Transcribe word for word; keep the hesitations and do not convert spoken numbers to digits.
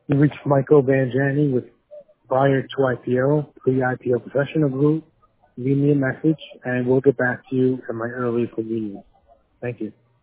You reached Michael Banjani with prior to I P O, pre-I P O professional group. Leave me a message, and we'll get back to you at my earliest convenience. Thank you.